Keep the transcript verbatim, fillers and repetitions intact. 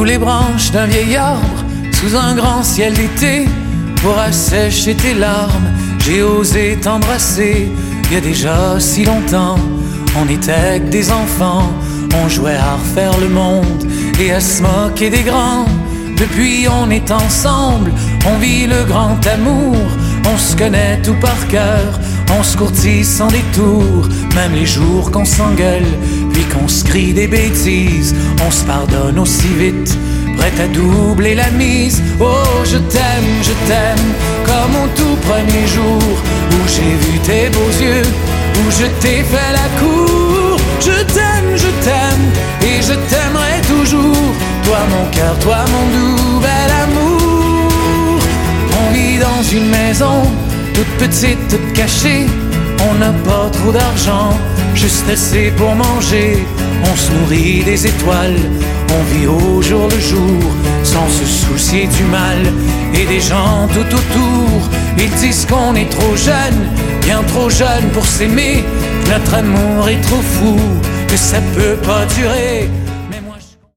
les branches d'un vieil arbre, sous un grand ciel d'été, pour assécher tes larmes, j'ai osé t'embrasser. Il y a déjà si longtemps, on était que des enfants, on jouait à refaire le monde et à se moquer des grands. Depuis on est ensemble, on vit le grand amour, on se connaît tout par cœur, on se courtise sans détour. Même les jours qu'on s'engueule, puis qu'on se crie des bêtises, on se pardonne aussi vite, prête à doubler la mise. Oh, je t'aime, je t'aime, comme au tout premier jour, où j'ai vu tes beaux yeux, où je t'ai fait la cour. Je t'aime, je t'aime, et je t'aimerai toujours, toi mon cœur, toi mon doux bel amour. On vit dans une maison, toute petite, toute cachée, on n'a pas trop d'argent, juste assez pour manger. On se nourrit des étoiles, on vit au jour le jour, sans se soucier du mal et des gens tout autour. Ils disent qu'on est trop jeune, bien trop jeune pour s'aimer, que notre amour est trop fou, que ça peut pas durer.